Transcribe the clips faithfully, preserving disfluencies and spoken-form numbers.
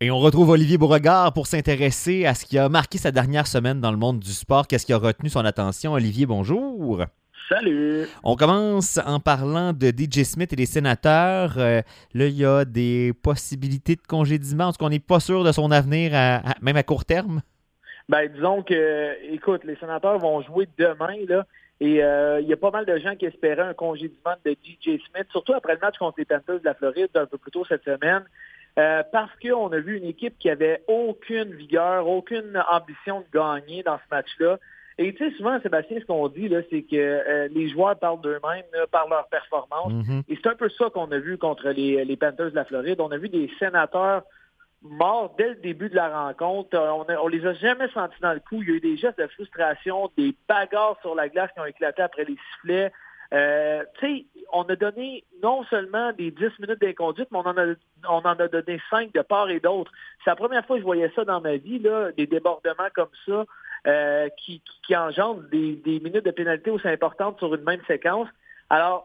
Et on retrouve Olivier Beauregard pour s'intéresser à ce qui a marqué sa dernière semaine dans le monde du sport. Qu'est-ce qui a retenu son attention? Olivier, bonjour. Salut! On commence en parlant de D J Smith et des sénateurs. Euh, là, il y a des possibilités de congédiement. Est-ce qu'on n'est pas sûr de son avenir, à, à, même à court terme? Ben, disons que, écoute, les sénateurs vont jouer demain, là, et il euh, y a pas mal de gens qui espéraient un congédiement de D J Smith, surtout après le match contre les Panthers de la Floride un peu plus tôt cette semaine. Euh, parce qu'on a vu une équipe qui avait aucune vigueur, aucune ambition de gagner dans ce match-là. Et tu sais, souvent, Sébastien, ce qu'on dit, là, c'est que euh, les joueurs parlent d'eux-mêmes, là, par leur performance. Mm-hmm. Et c'est un peu ça qu'on a vu contre les, les Panthers de la Floride. On a vu des sénateurs morts dès le début de la rencontre. On, a, on les a jamais sentis dans le coup. Il y a eu des gestes de frustration, des bagarres sur la glace qui ont éclaté après les sifflets. Euh, tu sais, on a donné non seulement des dix minutes d'inconduite, mais on en a, on en a donné cinq de part et d'autre. C'est la première fois que je voyais ça dans ma vie, là, des débordements comme ça euh, qui, qui, qui engendrent des, des minutes de pénalité aussi importantes sur une même séquence. Alors,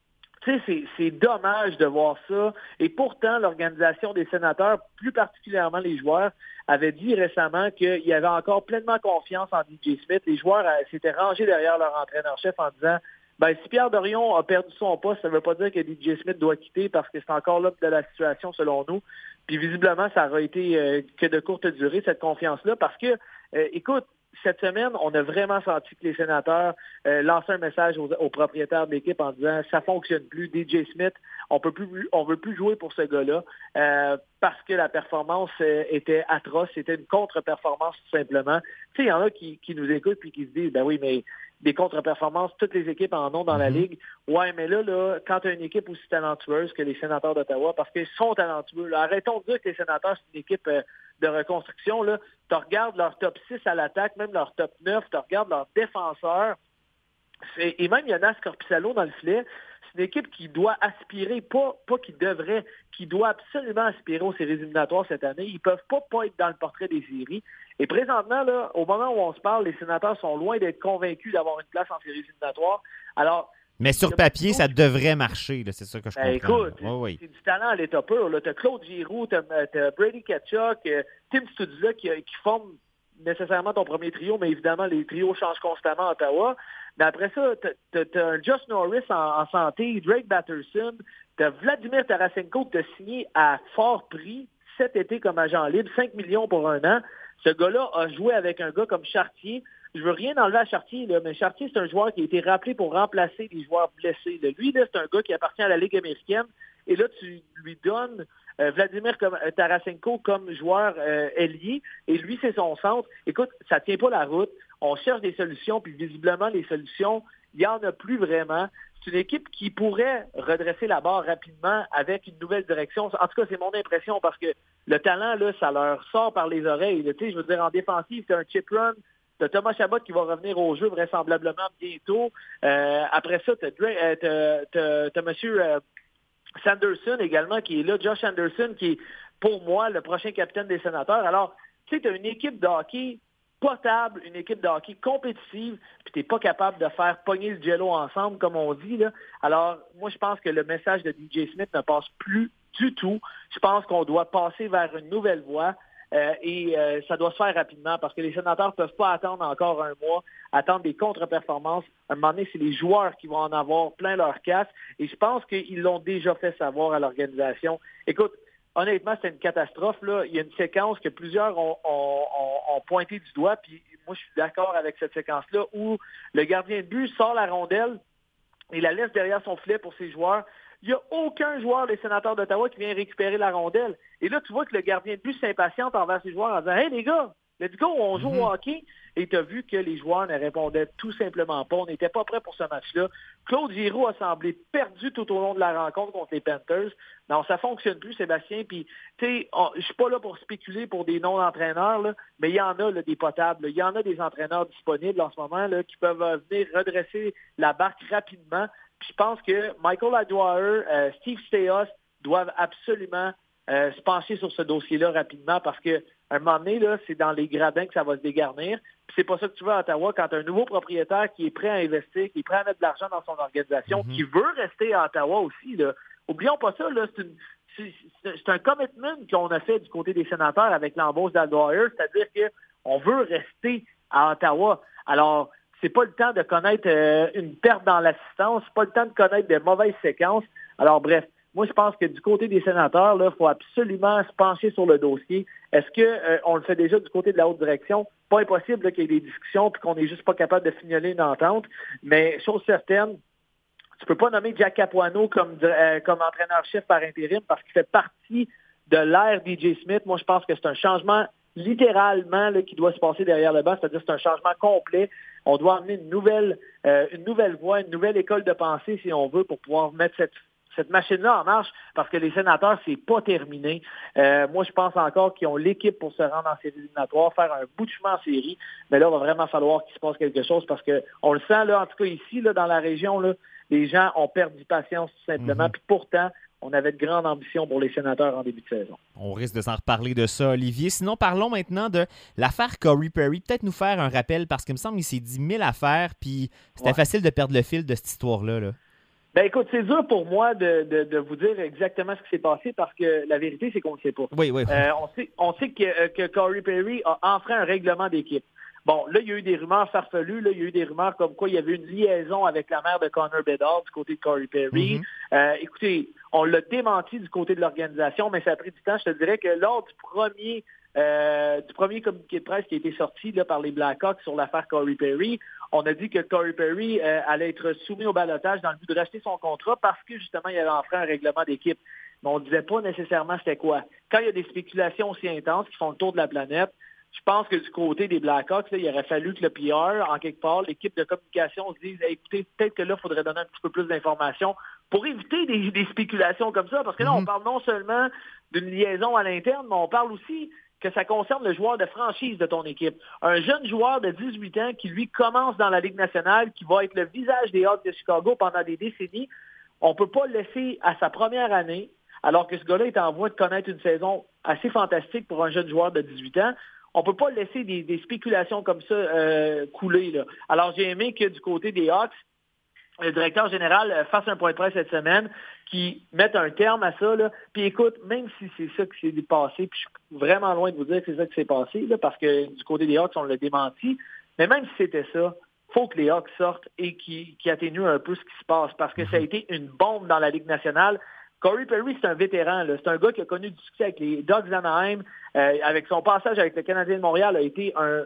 tu sais, c'est, c'est dommage de voir ça. Et pourtant, l'organisation des sénateurs, plus particulièrement les joueurs, avait dit récemment qu'il y avait encore pleinement confiance en D J Smith. Les joueurs euh, s'étaient rangés derrière leur entraîneur-chef en disant ben, si Pierre Dorion a perdu son poste, ça ne veut pas dire que D J Smith doit quitter parce que c'est encore là de la situation selon nous. Puis visiblement, ça n'aura été euh, que de courte durée, cette confiance-là, parce que, euh, écoute, cette semaine, on a vraiment senti que les sénateurs euh, lançaient un message aux, aux propriétaires de l'équipe en disant ça fonctionne plus, D J Smith, on peut plus, on veut plus jouer pour ce gars-là euh, parce que la performance euh, était atroce, c'était une contre-performance tout simplement. Tu sais, il y en a qui, qui nous écoutent puis qui se disent ben oui, mais des contre-performances, toutes les équipes en ont dans mm-hmm. la Ligue. Ouais, mais là, là, quand tu as une équipe aussi talentueuse que les sénateurs d'Ottawa, parce qu'ils sont talentueux, là, arrêtons de dire que les sénateurs, c'est une équipe euh, de reconstruction, là. Tu regardes leur top six à l'attaque, même leur top neuf, tu regardes leurs défenseurs, c'est, et même Jonas Korpisalo dans le filet, c'est une équipe qui doit aspirer, pas, pas qui devrait, qui doit absolument aspirer aux séries éliminatoires cette année. Ils peuvent pas, pas être dans le portrait des séries. Et présentement, là, au moment où on se parle, les sénateurs sont loin d'être convaincus d'avoir une place en séries éliminatoires. Alors, mais sur papier, ça devrait marcher, là, c'est ça que je ben comprends. Écoute, oui, oui. c'est du talent à l'état pur. Tu as Claude Giroux, tu as Brady Tkachuk, euh, Tim Stutzla qui, qui forment nécessairement ton premier trio, mais évidemment, les trios changent constamment à Ottawa. Mais après ça, tu as un Josh Norris en, en santé, Drake Batterson, tu as Vladimir Tarasenko qui t'a signé à fort prix cet été comme agent libre, cinq millions pour un an. Ce gars-là a joué avec un gars comme Chartier. Je veux rien enlever à Chartier, là, mais Chartier, c'est un joueur qui a été rappelé pour remplacer les joueurs blessés. Là. Lui, là, c'est un gars qui appartient à la Ligue américaine. Et là, tu lui donnes euh, Vladimir comme, euh, Tarasenko comme joueur euh, ailier. Et lui, c'est son centre. Écoute, ça tient pas la route. On cherche des solutions, puis visiblement, les solutions, il n'y en a plus vraiment. C'est une équipe qui pourrait redresser la barre rapidement avec une nouvelle direction. En tout cas, c'est mon impression parce que le talent, là, ça leur sort par les oreilles. Tu sais, je veux dire, en défensive, c'est un chip run. T'as Thomas Chabot qui va revenir au jeu vraisemblablement bientôt. Euh, après ça, t'as, euh, t'as, t'as, t'as M. Euh, Sanderson également qui est là. Josh Anderson qui est, pour moi, le prochain capitaine des sénateurs. Alors, tu sais, t'as une équipe de hockey potable, une équipe de hockey compétitive, puis t'es pas capable de faire pogner le jello ensemble, comme on dit, là. Alors, moi, je pense que le message de D J Smith ne passe plus du tout. Je pense qu'on doit passer vers une nouvelle voie. Euh, et euh, ça doit se faire rapidement parce que les sénateurs ne peuvent pas attendre encore un mois, attendre des contre-performances. À un moment donné, c'est les joueurs qui vont en avoir plein leur casse. Et je pense qu'ils l'ont déjà fait savoir à l'organisation. Écoute, honnêtement, c'est une catastrophe. Là. Il y a une séquence que plusieurs ont, ont, ont, ont pointé du doigt. Puis moi, je suis d'accord avec cette séquence-là où le gardien de but sort la rondelle et la laisse derrière son filet pour ses joueurs. Il n'y a aucun joueur des sénateurs d'Ottawa qui vient récupérer la rondelle. Et là, tu vois que le gardien de but s'impatiente envers ses joueurs en disant « Hey, les gars, let's go, on joue mm-hmm. au hockey. » Et tu as vu que les joueurs ne répondaient tout simplement pas. On n'était pas prêts pour ce match-là. Claude Giroux a semblé perdu tout au long de la rencontre contre les Panthers. Non, ça ne fonctionne plus, Sébastien. Puis, tu sais, je suis pas là pour spéculer pour des noms d'entraîneurs, là, mais il y en a là, des potables. Il y en a des entraîneurs disponibles en ce moment là, qui peuvent venir redresser la barque rapidement. Puis je pense que Michael Adwyer, euh, Steve Staios doivent absolument euh, se pencher sur ce dossier-là rapidement parce que à un moment donné, là, c'est dans les gradins que ça va se dégarnir. Puis c'est pas ça que tu veux à Ottawa quand tu as un nouveau propriétaire qui est prêt à investir, qui est prêt à mettre de l'argent dans son organisation, mm-hmm. qui veut rester à Ottawa aussi. Là. Oublions pas ça, là, c'est une, c'est, c'est un commitment qu'on a fait du côté des Sénateurs avec l'embauche d'Al Dwyer, c'est-à-dire qu'on veut rester à Ottawa. Alors, c'est pas le temps de connaître euh, une perte dans l'assistance, c'est pas le temps de connaître de mauvaises séquences. Alors, bref, moi, je pense que du côté des Sénateurs, il faut absolument se pencher sur le dossier. Est-ce qu'on euh, le fait déjà du côté de la haute direction? Pas impossible là, qu'il y ait des discussions et qu'on n'est juste pas capable de fignoler une entente. Mais chose certaine, tu peux pas nommer Jack Capuano comme, euh, comme entraîneur-chef par intérim parce qu'il fait partie de l'ère D J Smith. Moi, je pense que c'est un changement littéralement là, qui doit se passer derrière le banc, c'est-à-dire que c'est un changement complet. On doit amener une nouvelle, euh, une nouvelle voie, une nouvelle école de pensée, si on veut, pour pouvoir mettre cette cette machine-là en marche, parce que les Sénateurs, c'est pas terminé. Euh, moi, je pense encore qu'ils ont l'équipe pour se rendre en séries éliminatoires, faire un bout de chemin en série, mais là, il va vraiment falloir qu'il se passe quelque chose, parce que on le sent, là, en tout cas ici, là, dans la région, là, les gens ont perdu patience, tout simplement, mm-hmm. Puis pourtant, on avait de grandes ambitions pour les Sénateurs en début de saison. On risque de s'en reparler de ça, Olivier. Sinon, parlons maintenant de l'affaire Corey Perry. Peut-être nous faire un rappel, parce qu'il me semble qu'il s'est dit mille affaires, puis c'était ouais. facile de perdre le fil de cette histoire-là, là. Ben écoute, c'est dur pour moi de, de, de vous dire exactement ce qui s'est passé parce que la vérité, c'est qu'on ne sait pas. Oui, oui. oui. Euh, on sait, on sait que, que Corey Perry a enfreint un règlement d'équipe. Bon, là, il y a eu des rumeurs farfelues. Là, il y a eu des rumeurs comme quoi il y avait une liaison avec la mère de Connor Bedard du côté de Corey Perry. Mm-hmm. Euh, écoutez, on l'a démenti du côté de l'organisation, mais ça a pris du temps. Je te dirais que lors du premier... Euh, du premier communiqué de presse qui a été sorti là, par les Blackhawks sur l'affaire Corey Perry, on a dit que Corey Perry euh, allait être soumis au ballottage dans le but de racheter son contrat parce que justement il avait enfreint un règlement d'équipe. Mais on ne disait pas nécessairement c'était quoi. Quand il y a des spéculations aussi intenses qui font le tour de la planète, je pense que du côté des Blackhawks, là, il aurait fallu que le P R, en quelque part, l'équipe de communication se dise hey, écoutez, peut-être que là, il faudrait donner un petit peu plus d'informations pour éviter des, des spéculations comme ça. Parce que là, mm-hmm. on parle non seulement d'une liaison à l'interne, mais on parle aussi que ça concerne le joueur de franchise de ton équipe. Un jeune joueur de dix-huit ans qui, lui, commence dans la Ligue nationale, qui va être le visage des Hawks de Chicago pendant des décennies, on ne peut pas le laisser à sa première année, alors que ce gars-là est en voie de connaître une saison assez fantastique pour un jeune joueur de dix-huit ans. On ne peut pas laisser des, des spéculations comme ça euh, couler, là. Alors, j'ai aimé que du côté des Hawks, le directeur général fasse un point de presse cette semaine, qui mette un terme à ça. Là. Puis écoute, même si c'est ça qui s'est passé, puis je suis vraiment loin de vous dire que c'est ça qui s'est passé, là, parce que du côté des Hawks, on l'a démenti, mais même si c'était ça, il faut que les Hawks sortent et qu'ils, qu'ils atténuent un peu ce qui se passe, parce que ça a été une bombe dans la Ligue nationale. Corey Perry, c'est un vétéran. Là. C'est un gars qui a connu du succès avec les Ducks d'Anaheim. Euh, avec son passage avec le Canadien de Montréal, a été un,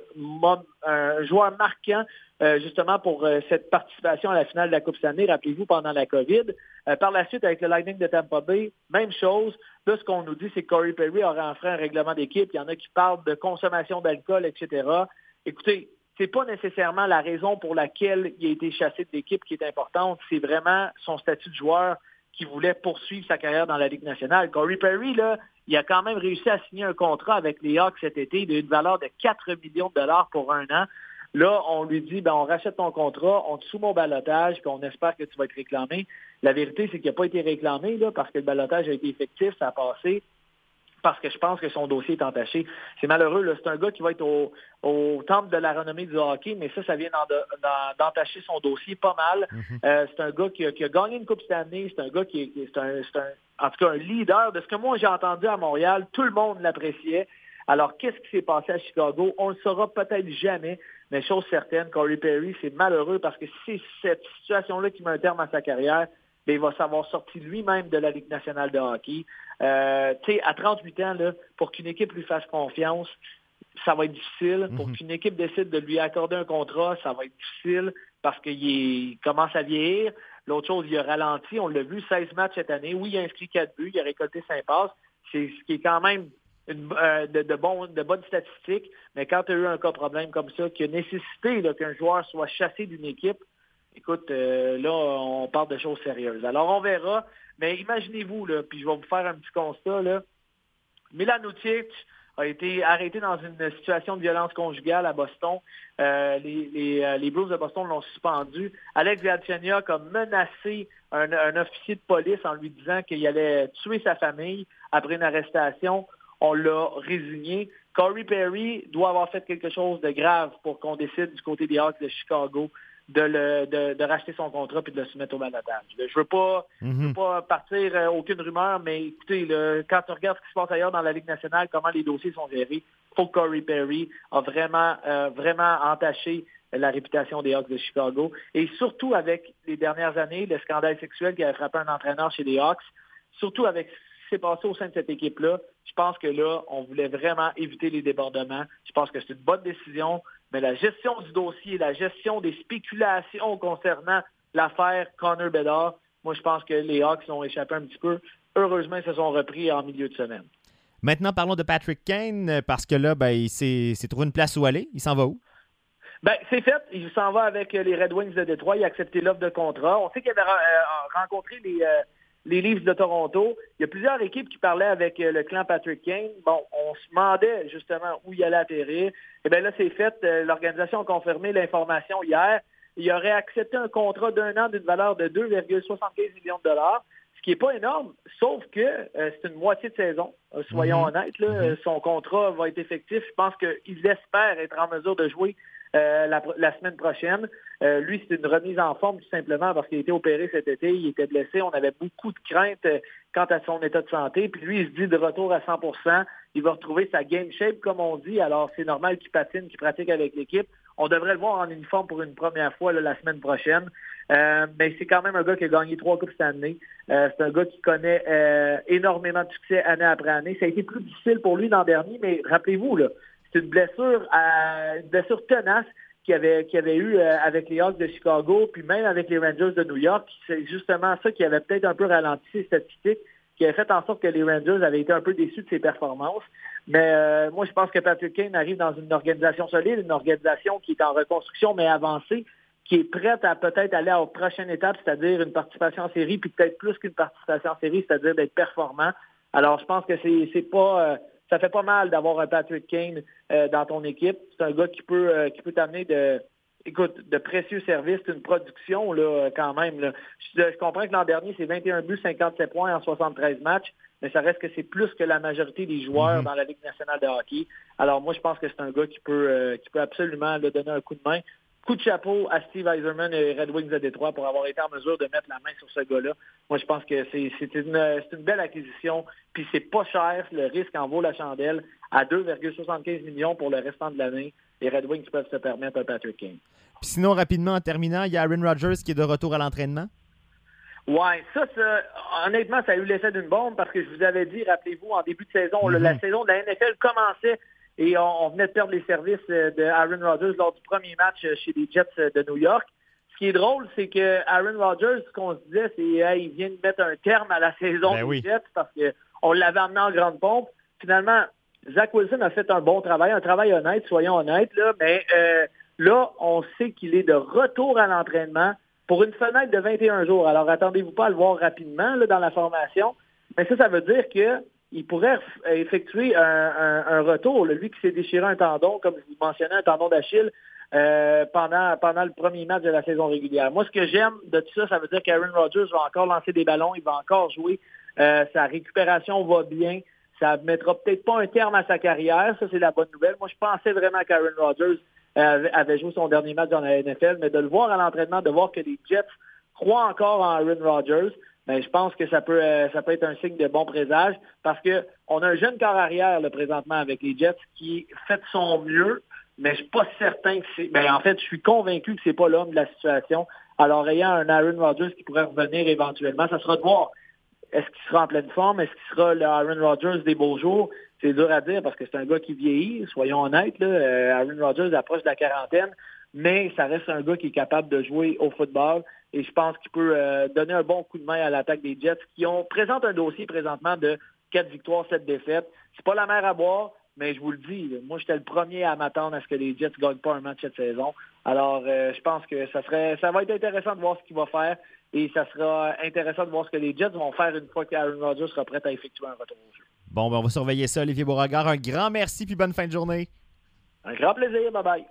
un joueur marquant euh, justement pour euh, cette participation à la finale de la Coupe Stanley, rappelez-vous, pendant la COVID. Euh, par la suite, avec le Lightning de Tampa Bay, même chose. Là, ce qu'on nous dit, c'est que Corey Perry aurait enfreint un règlement d'équipe. Il y en a qui parlent de consommation d'alcool, et cetera. Écoutez, c'est pas nécessairement la raison pour laquelle il a été chassé de l'équipe qui est importante. C'est vraiment son statut de joueur qui voulait poursuivre sa carrière dans la Ligue nationale. Corey Perry, là, il a quand même réussi à signer un contrat avec les Hawks cet été d'une valeur de quatre millions de dollars pour un an. Là, on lui dit, ben, on rachète ton contrat, on te soumet au ballottage, puis on espère que tu vas être réclamé. La vérité, c'est qu'il n'a pas été réclamé, là, parce que le ballottage a été effectif, ça a passé, parce que je pense que son dossier est entaché. C'est malheureux, là. C'est un gars qui va être au, au temple de la renommée du hockey, mais ça, ça vient d'en, d'en, d'entacher son dossier pas mal. Mm-hmm. Euh, c'est un gars qui a, qui a gagné une Coupe Stanley, c'est un gars qui est, c'est un, c'est un, en tout cas, un leader. De ce que moi, j'ai entendu à Montréal, tout le monde l'appréciait. Alors, qu'est-ce qui s'est passé à Chicago? On ne le saura peut-être jamais, mais chose certaine, Corey Perry, c'est malheureux parce que c'est cette situation-là qui met un terme à sa carrière. Bien, il va s'avoir sorti lui-même de la Ligue nationale de hockey. Euh, tu sais, à trente-huit ans, là, pour qu'une équipe lui fasse confiance, ça va être difficile. Mm-hmm. Pour qu'une équipe décide de lui accorder un contrat, ça va être difficile parce qu'il commence à vieillir. L'autre chose, il a ralenti. On l'a vu, seize matchs cette année. Oui, il a inscrit quatre buts, il a récolté cinq passes. C'est ce qui est quand même une, euh, de, de, bon, de bonnes statistiques. Mais quand tu as eu un cas problème comme ça, qui a nécessité là, qu'un joueur soit chassé d'une équipe, écoute, euh, là, on parle de choses sérieuses. Alors, on verra. Mais imaginez-vous, là, puis je vais vous faire un petit constat, là. Milan Lucic a été arrêté dans une situation de violence conjugale à Boston. Euh, les, les, euh, les Blues de Boston l'ont suspendu. Alex Galchenyuk a menacé un, un officier de police en lui disant qu'il allait tuer sa famille après une arrestation. On l'a résigné. Corey Perry doit avoir fait quelque chose de grave pour qu'on décide du côté des Hawks de Chicago de, le, de, de racheter son contrat et de le soumettre au balotage. Je ne veux pas, mm-hmm. je veux pas partir euh, aucune rumeur, mais écoutez, le, quand tu regardes ce qui se passe ailleurs dans la Ligue nationale, comment les dossiers sont gérés, il faut que Corey Perry a vraiment, euh, vraiment entaché la réputation des Hawks de Chicago. Et surtout avec les dernières années, le scandale sexuel qui avait frappé un entraîneur chez les Hawks, surtout avec ce qui s'est passé au sein de cette équipe-là, je pense que là, on voulait vraiment éviter les débordements. Je pense que c'est une bonne décision, mais la gestion du dossier, la gestion des spéculations concernant l'affaire Connor Bedard, moi, je pense que les Hawks ont échappé un petit peu. Heureusement, ils se sont repris en milieu de semaine. Maintenant, parlons de Patrick Kane, parce que là, ben, il s'est, s'est trouvé une place où aller. Il s'en va où? Ben, c'est fait. Il s'en va avec les Red Wings de Détroit. Il a accepté l'offre de contrat. On sait qu'il avait euh, rencontré les, euh, les Leafs de Toronto. Il y a plusieurs équipes qui parlaient avec euh, le clan Patrick Kane. Bon, on se demandait justement où il allait atterrir. Et bien là, c'est fait. Euh, l'organisation a confirmé l'information hier. Il aurait accepté un contrat d'un an d'une valeur de deux virgule soixante-quinze millions de dollars, ce qui n'est pas énorme, sauf que euh, c'est une moitié de saison. Euh, soyons mm-hmm. honnêtes, là, mm-hmm. son contrat va être effectif. Je pense qu'il espère être en mesure de jouer Euh, la, la semaine prochaine. Euh, lui, c'est une remise en forme tout simplement parce qu'il a été opéré cet été, il était blessé, on avait beaucoup de craintes euh, quant à son état de santé, puis lui, il se dit de retour à cent pour cent, il va retrouver sa game shape, comme on dit, alors c'est normal qu'il patine, qu'il pratique avec l'équipe. On devrait le voir en uniforme pour une première fois là, la semaine prochaine. Euh, mais c'est quand même un gars qui a gagné trois coupes cette année. Euh, c'est un gars qui connaît euh, énormément de succès année après année. Ça a été plus difficile pour lui l'an dernier, mais rappelez-vous, là, c'est une blessure, à, une blessure tenace qu'il avait, qu'il avait eu euh, avec les Hawks de Chicago, puis même avec les Rangers de New York. C'est justement ça qui avait peut-être un peu ralenti ses statistiques, qui avait fait en sorte que les Rangers avaient été un peu déçus de ses performances. Mais euh, moi, je pense que Patrick Kane arrive dans une organisation solide, une organisation qui est en reconstruction, mais avancée, qui est prête à peut-être aller à la prochaine étape, c'est-à-dire une participation en série, puis peut-être plus qu'une participation en série, c'est-à-dire d'être performant. Alors, je pense que c'est, c'est pas... Euh, ça fait pas mal d'avoir un Patrick Kane euh, dans ton équipe. C'est un gars qui peut euh, qui peut t'amener de écoute, de précieux services, c'est une production là, quand même. Là. Je, je comprends que l'an dernier, c'est vingt et un buts, cinquante-sept points en soixante-treize matchs, mais ça reste que c'est plus que la majorité des joueurs mm-hmm. dans la Ligue nationale de hockey. Alors moi, je pense que c'est un gars qui peut euh, qui peut absolument là, donner un coup de main. Coup de chapeau à Steve Yzerman et Red Wings de Détroit pour avoir été en mesure de mettre la main sur ce gars-là. Moi, je pense que c'est, c'est, une, c'est une belle acquisition. Puis c'est pas cher. Le risque en vaut la chandelle à deux virgule soixante-quinze millions pour le restant de l'année. Les Red Wings peuvent se permettre un Patrick Kane. Puis sinon, rapidement, en terminant, il y a Aaron Rodgers qui est de retour à l'entraînement. Ouais, ça, ça, honnêtement, ça a eu l'effet d'une bombe parce que je vous avais dit, rappelez-vous, en début de saison, mm-hmm. la saison de la N F L commençait. Et on, on venait de perdre les services de Aaron Rodgers lors du premier match chez les Jets de New York. Ce qui est drôle, c'est que Aaron Rodgers, ce qu'on se disait, c'est hey, il vient de mettre un terme à la saison ben des oui. Jets parce qu'on l'avait amené en grande pompe. Finalement, Zach Wilson a fait un bon travail, un travail honnête, soyons honnêtes, là, mais euh, là, on sait qu'il est de retour à l'entraînement pour une fenêtre de vingt et un jours. Alors, attendez-vous pas à le voir rapidement là, dans la formation, mais ça, ça veut dire que il pourrait effectuer un, un, un retour. Là, lui qui s'est déchiré un tendon, comme je vous mentionnais, un tendon d'Achille, euh, pendant, pendant le premier match de la saison régulière. Moi, ce que j'aime de tout ça, ça veut dire qu'Aaron Rodgers va encore lancer des ballons, il va encore jouer. Euh, sa récupération va bien. Ça ne mettra peut-être pas un terme à sa carrière. Ça, c'est la bonne nouvelle. Moi, je pensais vraiment qu'Aaron Rodgers euh, avait joué son dernier match dans la N F L, mais de le voir à l'entraînement, de voir que les Jets croient encore en Aaron Rodgers, ben, je pense que ça peut euh, ça peut être un signe de bon présage parce que on a un jeune corps arrière là, présentement avec les Jets qui fait de son mieux, mais je suis pas certain que c'est. Ben, en fait, je suis convaincu que c'est pas l'homme de la situation. Alors, ayant un Aaron Rodgers qui pourrait revenir éventuellement, ça sera de voir. Est-ce qu'il sera en pleine forme? Est-ce qu'il sera le Aaron Rodgers des beaux jours? C'est dur à dire parce que c'est un gars qui vieillit, soyons honnêtes. Là. Euh, Aaron Rodgers approche de la quarantaine, mais ça reste un gars qui est capable de jouer au football. Et je pense qu'il peut euh, donner un bon coup de main à l'attaque des Jets qui ont présente un dossier présentement de quatre victoires, sept défaites. C'est pas la mer à boire, mais je vous le dis, là, moi j'étais le premier à m'attendre à ce que les Jets ne gagnent pas un match cette saison. Alors euh, je pense que ça serait ça va être intéressant de voir ce qu'il va faire et ça sera intéressant de voir ce que les Jets vont faire une fois qu'Aaron Rodgers sera prêt à effectuer un retour au jeu. Bon, ben on va surveiller ça, Olivier Beauregard. Un grand merci puis bonne fin de journée. Un grand plaisir, bye bye.